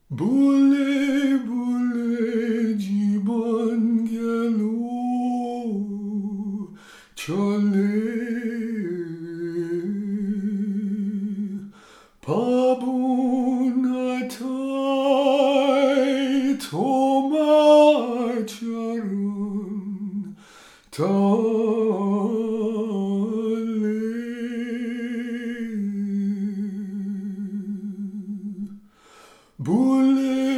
Bule bule জীবন গেল চলে পাবো না ঠাই তোমার চরণ তলে ভুলে